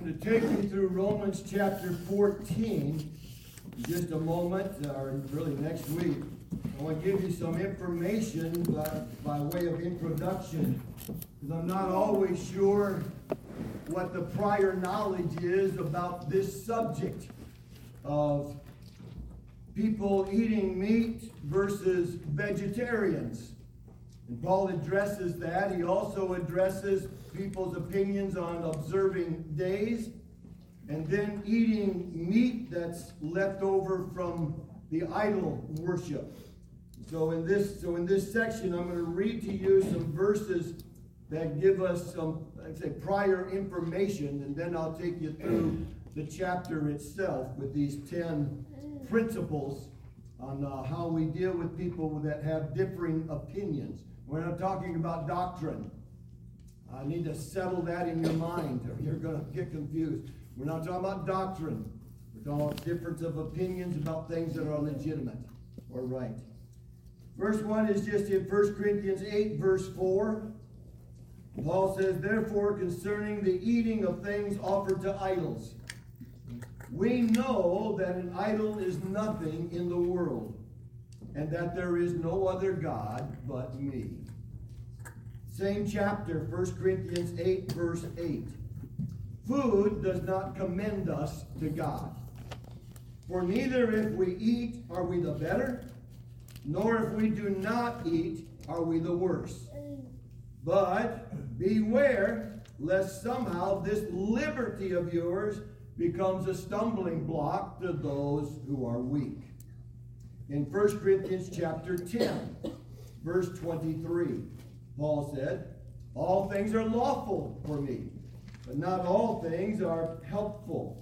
going to take you through Romans chapter 14 in just a moment, or really next week. I want to give you some information by way of introduction, because I'm not always sure what the prior knowledge is about this subject of people eating meat versus vegetarians. And Paul addresses that. He also addresses people's opinions on observing days and then eating meat that's left over from the idol worship. So in this section, I'm going to read to you some verses that give us some, prior information, and then I'll take you through the chapter itself with these 10 principles on how we deal with people that have differing opinions. We're not talking about doctrine. I need to settle that in your mind, or you're going to get confused. We're not talking about doctrine. We're talking about difference of opinions about things that are legitimate or right. First one is just in 1 Corinthians 8, verse 4. Paul says, "Therefore, concerning the eating of things offered to idols, we know that an idol is nothing in the world, and that there is no other God but me." Same chapter, 1 Corinthians 8, verse 8. "Food does not commend us to God. For neither if we eat are we the better, nor if we do not eat are we the worse. But beware lest somehow this liberty of yours becomes a stumbling block to those who are weak." In 1 Corinthians chapter 10, verse 23, Paul said, "All things are lawful for me, but not all things are helpful.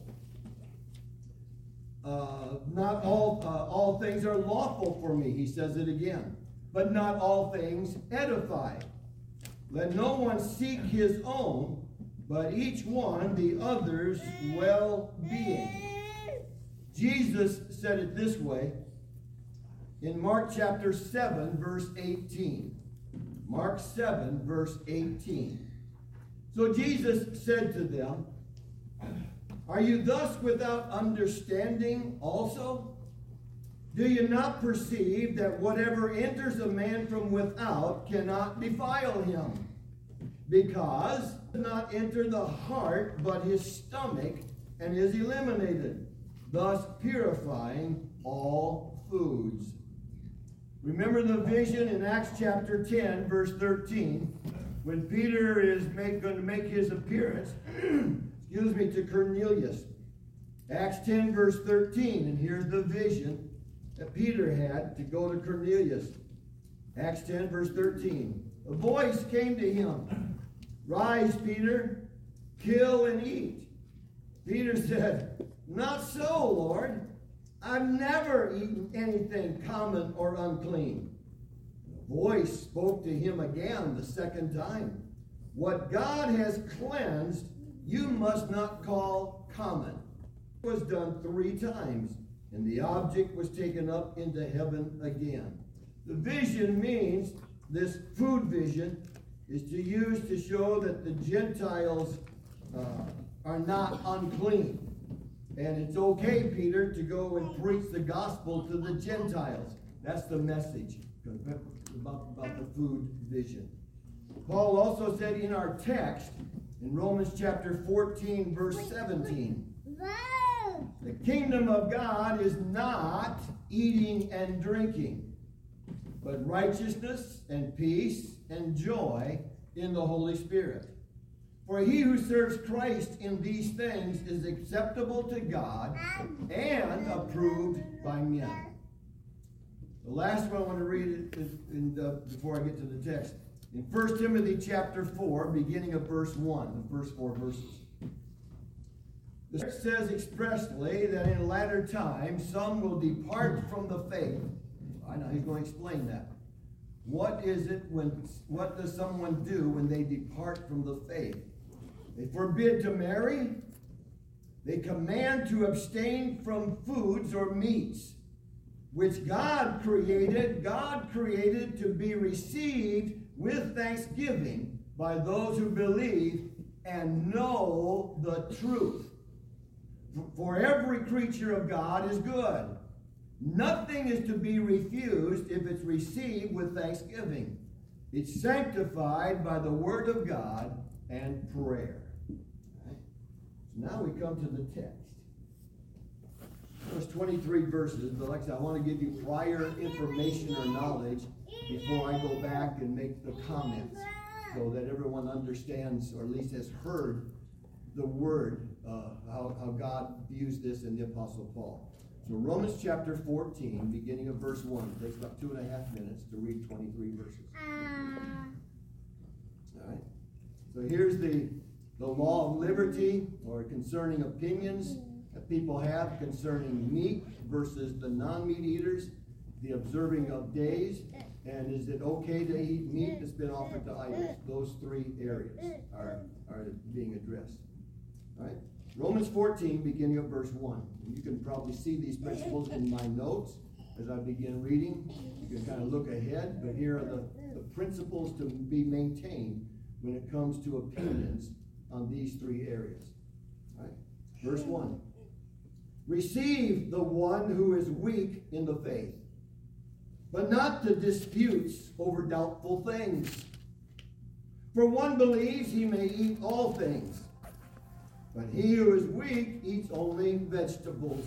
Not all things are lawful for me," he says it again, "but not all things edify. Let no one seek his own, but each one the other's well-being." Jesus said it this way in Mark chapter 7, verse 18. Mark 7, verse 18. "So Jesus said to them, Are you thus without understanding also? Do you not perceive that whatever enters a man from without cannot defile him? Because it does not enter the heart, but his stomach, and is eliminated, thus purifying all foods." Remember the vision in Acts chapter 10, verse 13, when Peter is going to make his appearance, to Cornelius. Acts 10, verse 13, and here's the vision that Peter had to go to Cornelius. Acts 10, verse 13. A voice came to him, "Rise, Peter, kill and eat." Peter said, "Not so, Lord. I've never eaten anything common or unclean." The voice spoke to him again the second time. "What God has cleansed, you must not call common." It was done 3 times, and the object was taken up into heaven again. The vision means, this food vision, is to use to show that the Gentiles are not unclean. And it's okay, Peter, to go and preach the gospel to the Gentiles. That's the message about the food vision. Paul also said in our text, in Romans chapter 14, verse 17, "The kingdom of God is not eating and drinking, but righteousness and peace and joy in the Holy Spirit. For he who serves Christ in these things is acceptable to God and approved by men." The last one I want to read is before I get to the text. In 1 Timothy chapter 4, beginning of verse 1, the first 4 verses. The text says expressly that in latter times some will depart from the faith. I know he's going to explain that. What does someone do when they depart from the faith? They forbid to marry. They command to abstain from foods or meats, which God created to be received with thanksgiving by those who believe and know the truth. For every creature of God is good. Nothing is to be refused if it's received with thanksgiving. It's sanctified by the word of God and prayer. Right? So now we come to the text. There's 23 verses, but like I said, I want to give you prior information or knowledge before I go back and make the comments, so that everyone understands, or at least has heard the word, how God views this in the Apostle Paul. So Romans chapter 14, beginning of verse 1. It takes about 2.5 minutes to read 23 verses. All right. So here's the law of liberty, or concerning opinions that people have concerning meat versus the non-meat eaters, the observing of days, and is it okay to eat meat that's been offered to idols? Those three areas are being addressed. All right? Romans 14, beginning of verse 1. And you can probably see these principles in my notes as I begin reading. You can kind of look ahead, but here are the principles to be maintained when it comes to opinions on these three areas. All right? Verse 1. Receive the one who is weak in the faith, but not to disputes over doubtful things. For one believes he may eat all things, but he who is weak eats only vegetables.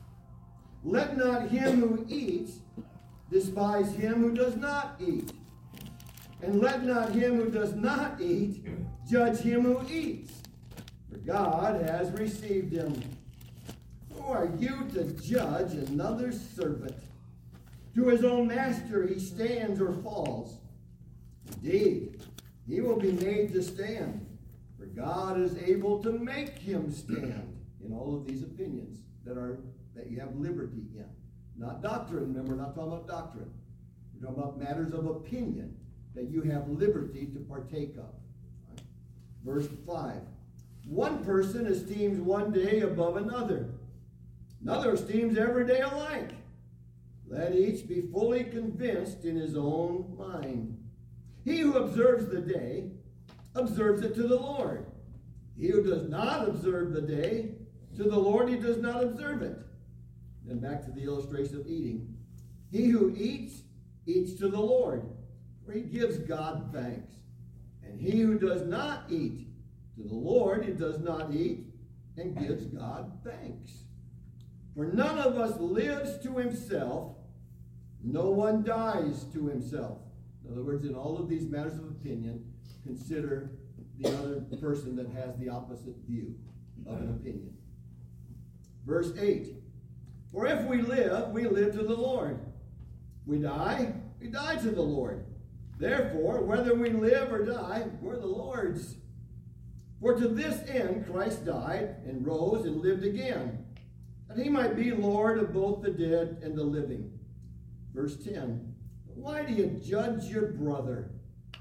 Let not him who eats despise him who does not eat. And let not him who does not eat judge him who eats, for God has received him. Who are you to judge another's servant? To his own master he stands or falls. Indeed, he will be made to stand, for God is able to make him stand. In all of these opinions that you have liberty in. Not doctrine. Remember, we're not talking about doctrine. We're talking about matters of opinion that you have liberty to partake of. Right? Verse 5. One person esteems one day above another. Another esteems every day alike. Let each be fully convinced in his own mind. He who observes the day, observes it to the Lord. He who does not observe the day, to the Lord he does not observe it. Then back to the illustration of eating. He who eats, eats to the Lord, for he gives God thanks. And he who does not eat, to the Lord he does not eat, and gives God thanks. For none of us lives to himself, no one dies to himself. In other words, in all of these matters of opinion, consider the other person that has the opposite view of an opinion. Verse 8. For if we live to the Lord. We die to the Lord. Therefore, whether we live or die, we're the Lord's. For to this end Christ died and rose and lived again, that he might be Lord of both the dead and the living. Verse 10. Why do you judge your brother?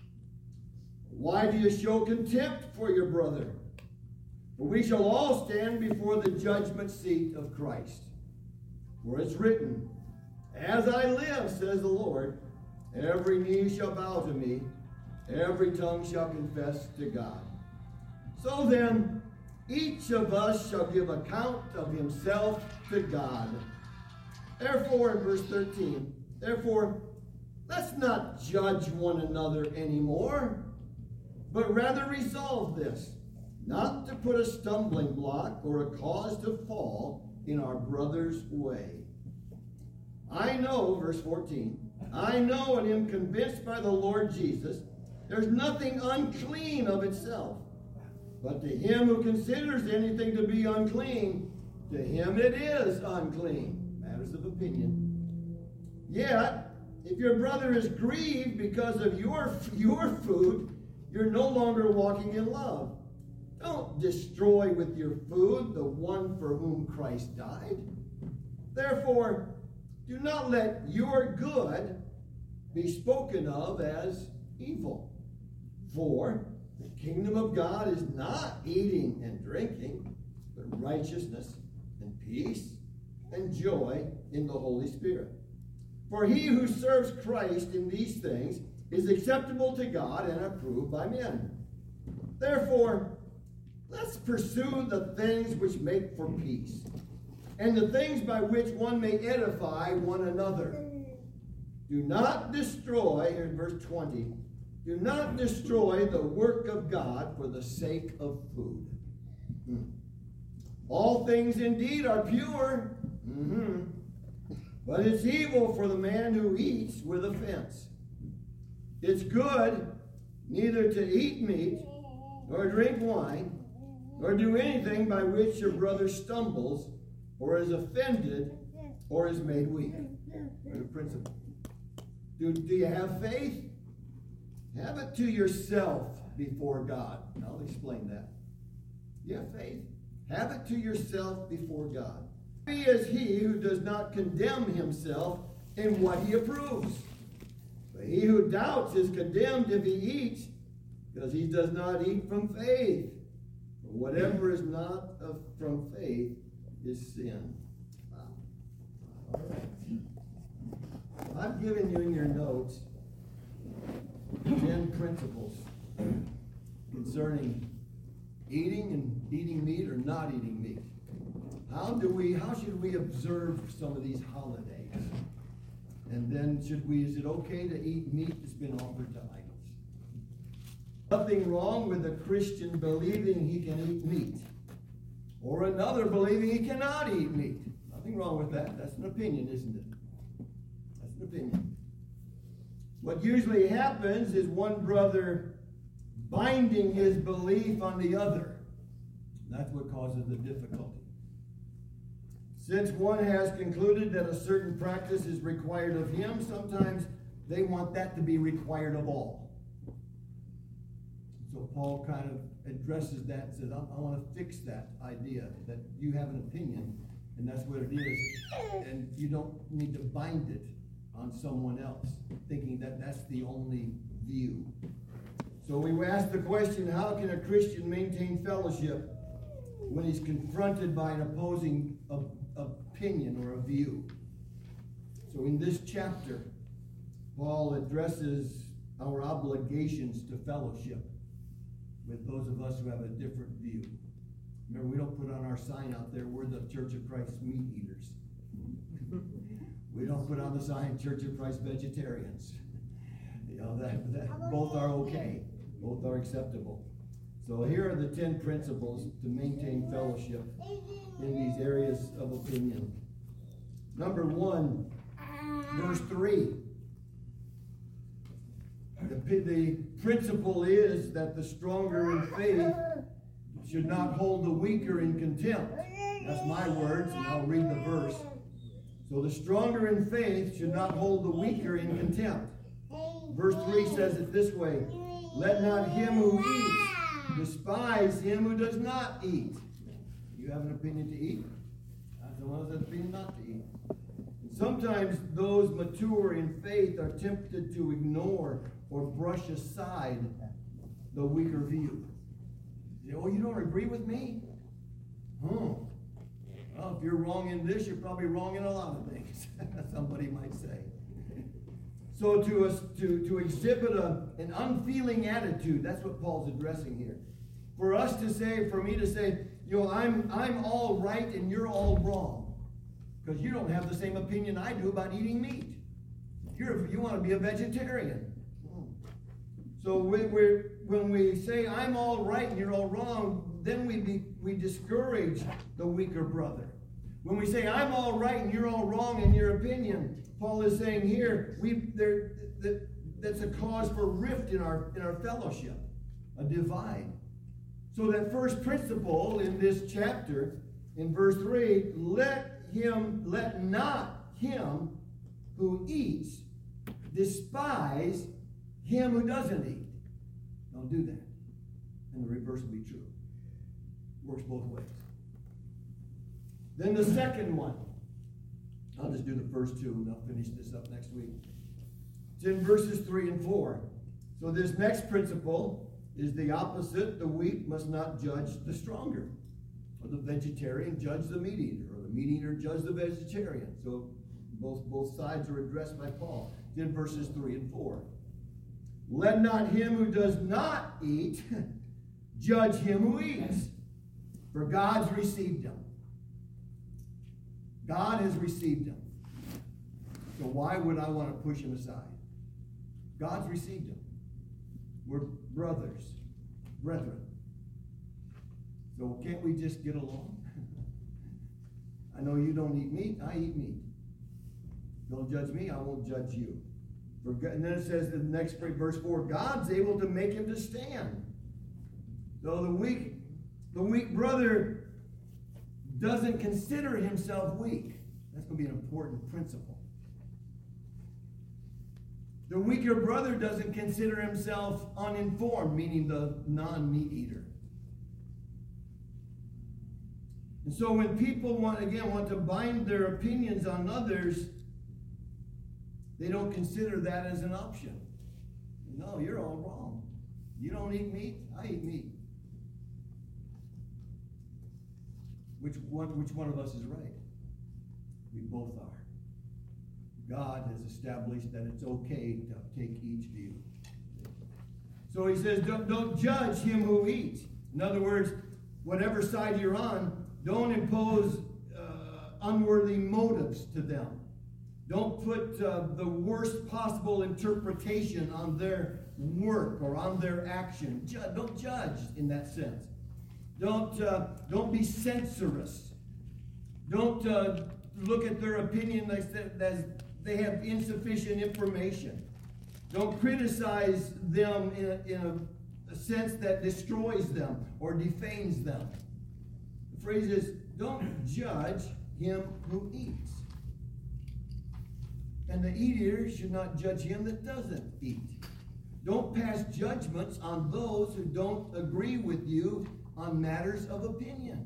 Why do you show contempt for your brother? For we shall all stand before the judgment seat of Christ. For it's written, as I live, says the Lord, every knee shall bow to me, every tongue shall confess to God. So then, each of us shall give account of himself to God. Therefore, in verse 13, therefore, let's not judge one another anymore, but rather resolve this, not to put a stumbling block or a cause to fall in our brother's way. I know, verse 14, I know and am convinced by the Lord Jesus, there's nothing unclean of itself. But to him who considers anything to be unclean, to him it is unclean. Matters of opinion. Yet, if your brother is grieved because of your food, you're no longer walking in love. Don't destroy with your food the one for whom Christ died. Therefore, do not let your good be spoken of as evil. For the kingdom of God is not eating and drinking, but righteousness and peace and joy in the Holy Spirit. For he who serves Christ in these things is acceptable to God and approved by men. Therefore, pursue the things which make for peace, and the things by which one may edify one another. Do not destroy, here in verse 20, do not destroy the work of God for the sake of food. All things indeed are pure, but it's evil for the man who eats with offense. It's good neither to eat meat, nor drink wine, nor do anything by which your brother stumbles, or is offended, or is made weak. There's a principle. Do you have faith? Have it to yourself before God. I'll explain that. You have faith? Have it to yourself before God. Happy is he who does not condemn himself in what he approves. But he who doubts is condemned if he eats, because he does not eat from faith. For whatever is not from faith is sin. Wow. All right. I've given you in your notes 10 principles concerning eating and eating meat or not eating meat. How should we observe some of these holidays? And then is it okay to eat meat that's been offered to idols? Nothing wrong with a Christian believing he can eat meat, or another believing he cannot eat meat. Nothing wrong with that. That's an opinion, isn't it? That's an opinion. What usually happens is one brother binding his belief on the other. That's what causes the difficulty. Since one has concluded that a certain practice is required of him, sometimes they want that to be required of all. So Paul kind of addresses that and says, I want to fix that idea that you have an opinion, and that's what it is, and you don't need to bind it on someone else, thinking that that's the only view. So we ask the question, how can a Christian maintain fellowship when he's confronted by an opposing opinion or a view? So in this chapter, Paul addresses our obligations to fellowship with those of us who have a different view. Remember, we don't put on our sign out there, we're the Church of Christ meat eaters. We don't put on the sign, Church of Christ vegetarians. That both are okay. Both are acceptable. So here are the 10 principles to maintain fellowship in these areas of opinion. Number 1, verse 3. The principle is that the stronger in faith should not hold the weaker in contempt. That's my words, and I'll read the verse. So the stronger in faith should not hold the weaker in contempt. Verse 3 says it this way: let not him who eats despise him who does not eat. You have an opinion to eat? Someone else has an opinion not to eat. And sometimes those mature in faith are tempted to ignore or brush aside the weaker view. Oh, you don't agree with me? Oh. Well, if you're wrong in this, you're probably wrong in a lot of things, somebody might say. So to exhibit an unfeeling attitude, that's what Paul's addressing here. For me to say, I'm all right and you're all wrong, because you don't have the same opinion I do about eating meat. You want to be a vegetarian. So when we say I'm all right and you're all wrong, then we discourage the weaker brother. When we say I'm all right and you're all wrong in your opinion, Paul is saying here that's a cause for rift in our fellowship, a divide. So that first principle in this chapter, in verse 3, let not him who eats despise him who doesn't eat. Don't do that. And the reverse will be true. Works both ways. Then the second one. I'll just do the first two and I'll finish this up next week. It's in verses 3 and 4. So this next principle is the opposite. The weak must not judge the stronger. Or the vegetarian judge the meat eater. Or the meat eater judge the vegetarian. So both sides are addressed by Paul. It's in verses 3 and 4. Let not him who does not eat judge him who eats, For God's received him. God has received him. So why would I want to push him aside? God's received him. We're brothers, brethren. So can't we just get along? I know you don't eat meat, I eat meat. Don't judge me, I won't judge you. And then it says in the next verse 4, God's able to make him to stand. So the weak brother doesn't consider himself weak. That's going to be an important principle. The weaker brother doesn't consider himself uninformed, meaning the non-meat eater. And so when people want to bind their opinions on others, they don't consider that as an option. No, you're all wrong. You don't eat meat, I eat meat. Which one of us is right? We both are. God has established that it's okay to take each view. So he says, don't judge him who eats. In other words, whatever side you're on, don't impose unworthy motives to them. Don't put the worst possible interpretation on their work or on their action. Don't judge in that sense. Don't be censorious. Don't look at their opinion as they have insufficient information. Don't criticize them in a sense that destroys them or defames them. The phrase is, don't judge him who eats. And the eater should not judge him that doesn't eat. Don't pass judgments on those who don't agree with you on matters of opinion.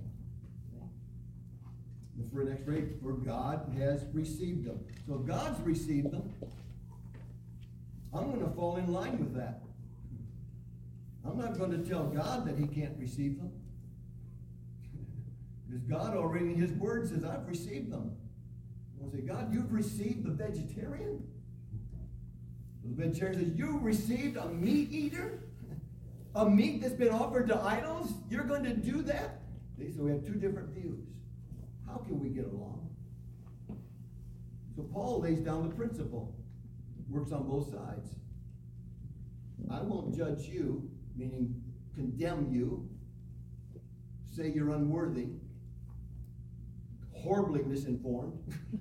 For next phrase, for God has received them. So if God's received them, I'm going to fall in line with that. I'm not going to tell God that he can't receive them. Because God already in his word says, I've received them. I'll say, God, you've received the vegetarian? The vegetarian says, you received a meat eater? A meat that's been offered to idols? You're going to do that? So we have two different views. How can we get along? So Paul lays down the principle. Works on both sides. I won't judge you, meaning condemn you, say you're unworthy, horribly misinformed,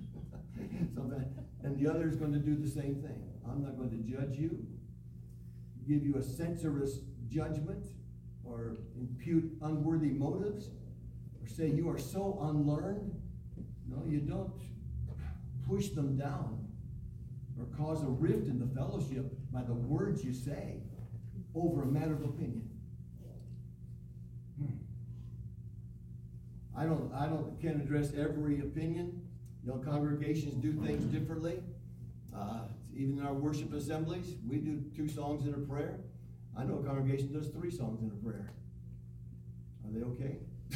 and the other is going to do the same thing. I'm not going to judge you, give you a censorious judgment, or impute unworthy motives, or say you are so unlearned. No, you don't push them down or cause a rift in the fellowship by the words you say over a matter of opinion. Can't address every opinion. Congregations do things differently. Even in our worship assemblies, we do 2 songs and a prayer. I know a congregation does 3 songs and a prayer. Are they okay?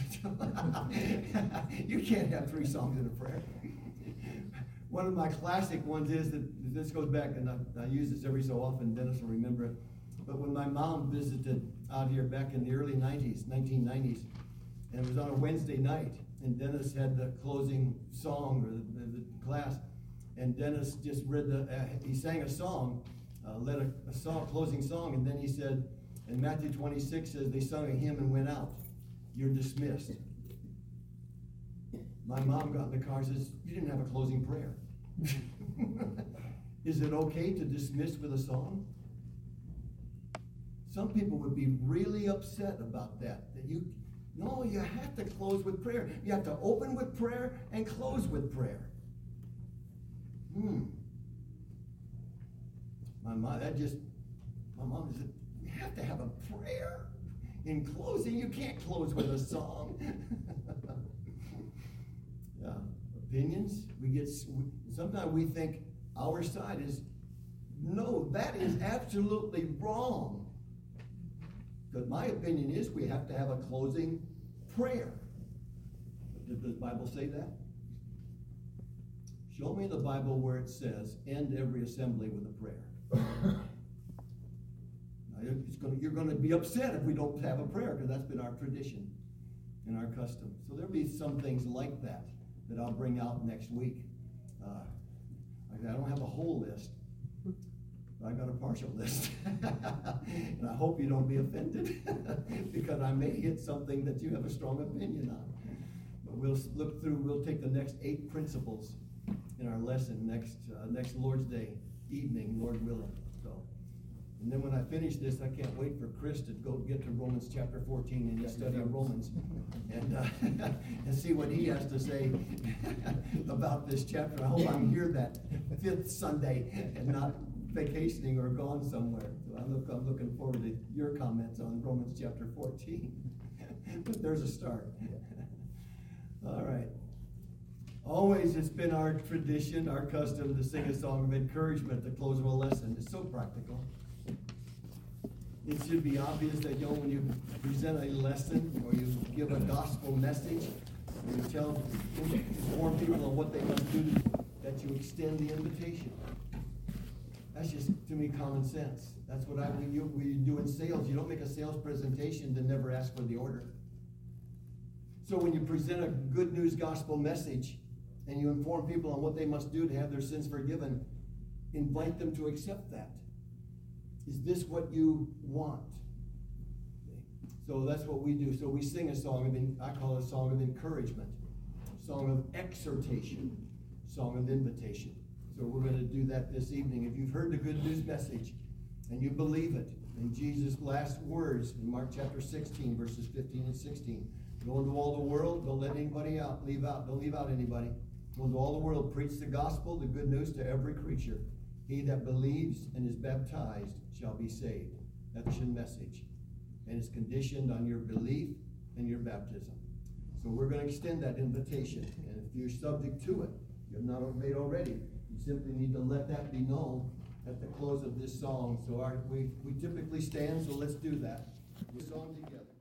You can't have 3 songs and a prayer. One of my classic ones is that this goes back, and I use this every so often. Dennis will remember it. But when my mom visited out here back in the early 1990s, and it was on a Wednesday night, and Dennis had the closing song or the class, and Dennis just read he sang a song, led a closing song, and then he said, in Matthew 26 says they sung a hymn and went out. You're dismissed. My mom got in the car and says, you didn't have a closing prayer. Is it okay to dismiss with a song? Some people would be really upset about that. No, you have to close with prayer. You have to open with prayer and close with prayer. My mom said, you have to have a prayer in closing. You can't close with a song. Yeah, opinions. Sometimes we think our side is, no, that is absolutely wrong. But my opinion is we have to have a closing prayer. Does the Bible say that? Show me in the Bible where it says, end every assembly with a prayer. Now, you're going to be upset if we don't have a prayer, because that's been our tradition. in our custom. So there'll be some things like that I'll bring out next week. I don't have a whole list, but I got a partial list. And I hope you don't be offended because I may hit something that you have a strong opinion on. But we'll take the next 8 principles in our lesson next Lord's Day evening, Lord willing. And then when I finish this, I can't wait for Chris to go get to Romans chapter 14 and study Romans and see what he has to say about this chapter. I hope I'm here that 5th Sunday and not vacationing or gone somewhere. So I'm looking forward to your comments on Romans chapter 14. But there's a start. All right. Always it's been our tradition, our custom to sing a song of encouragement at the close of a lesson. It's so practical. It should be obvious that, when you present a lesson or you give a gospel message, you inform people on what they must do, that you extend the invitation. That's just, to me, common sense. That's what we do in sales. You don't make a sales presentation to never ask for the order. So when you present a good news gospel message and you inform people on what they must do to have their sins forgiven, invite them to accept that. Is this what you want? So that's what we do. So we sing a song I call it a song of encouragement, song of exhortation, song of invitation. So we're going to do that this evening. If you've heard the good news message and you believe it, in Jesus' last words in Mark chapter 16, verses 15 and 16, go into all the world, don't let anybody don't leave out anybody. Go into all the world, preach the gospel, the good news to every creature. He that believes and is baptized shall be saved. That's your message. And it's conditioned on your belief and your baptism. So we're going to extend that invitation. And if you're subject to it, you have not obeyed already, you simply need to let that be known at the close of this song. So we typically stand, so let's do that. We're song together.